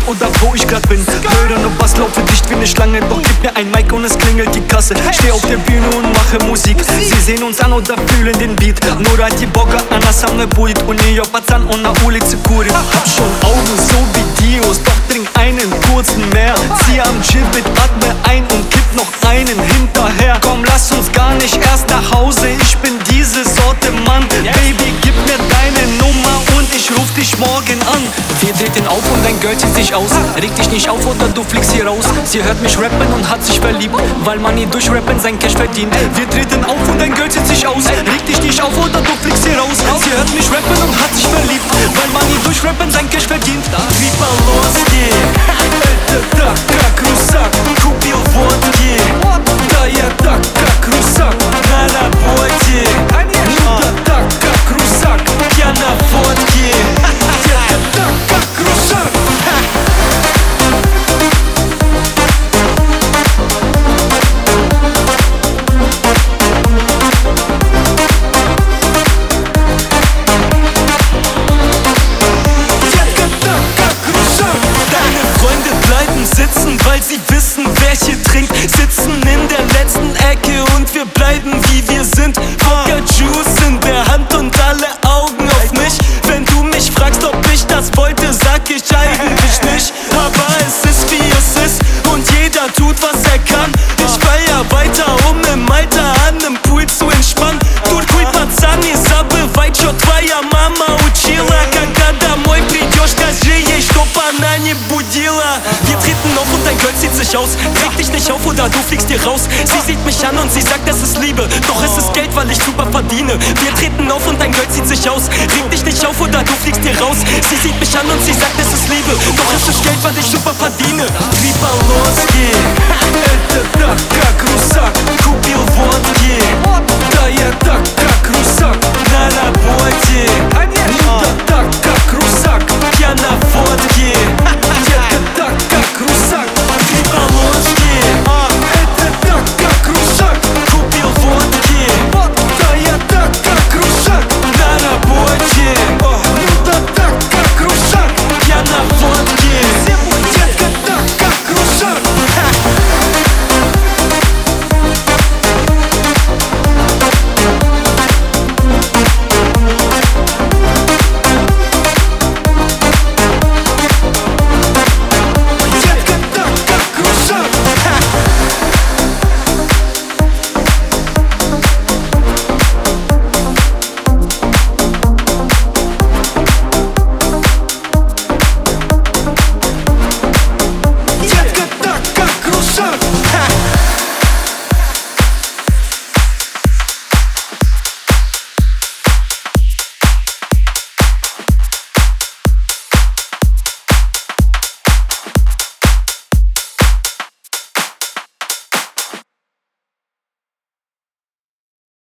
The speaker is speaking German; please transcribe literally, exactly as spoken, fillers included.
oder wo ich grad bin. Höre nur Bass, laufe dicht wie ne Schlange, doch gib mir ein Mic und es klingelt die Kasse. Steh auf der Bühne und mache Musik. Sie sehen uns an oder fühlen den Beat. Nur raди Бога, она со мной будет. У нее пацан, он на улице курит. Hab schon Augen so wie Dios, doch trink einen kurzen mehr. Zieh am Gibbet, atme ein und kipp noch einen hinterher. Komm, lass uns gar nicht erst nach Hause, ich bin diese Sorte Mann. Baby, gib mir deine Nummer und ich ruf dich morgen an. Wir treten auf und dein Girl zieht sich aus. Reg dich nicht auf oder du fliegst hier raus. Sie hört mich rappen und hat sich verliebt, weil man nie durch Rappen sein Cash verdient. Wir treten auf und dein Girl zieht sich aus. Reg dich nicht auf oder du fliegst hier raus. Sie hört mich rappen und hat sich verliebt, weil man nie durch Rappen sein Cash verdient. Три полоски, это так, как русак. Купил водки, да я так, как русак. На работе, ну да так, как русак. Я на фотке, это так, как русак. Sitzen, weil sie wissen, wer hier trinkt. Sitzen in der letzten Ecke und wir bleiben wie wir sind. Vodka Juice in der Hand und alle Augen auf mich. Wenn du mich fragst, ob ich das wollte, sag ich eigentlich nicht. Aber es ist wie es ist und jeder tut, was er kann. Ich feier weiter, um im Alter an im Pool zu entspannen. Тут хуй пацан, не забывай, чё твоя мама учила. Когда домой придешь, скажи ей, чтоб она не будила. Wir treten auf und dein Girl zieht sich aus. Reg dich nicht auf oder du fliegst hier raus. Sie sieht mich an und sie sagt, es ist Liebe, doch es ist Geld, weil ich super verdiene. Wir treten auf und dein Girl zieht sich aus. Reg dich nicht auf oder du fliegst hier raus. Sie sieht mich an und sie sagt, es ist Liebe, doch es ist Geld, weil ich super verdiene. Три полоски, это так, как русак. Купил водки, да я так, как русак. На работе, ну да так,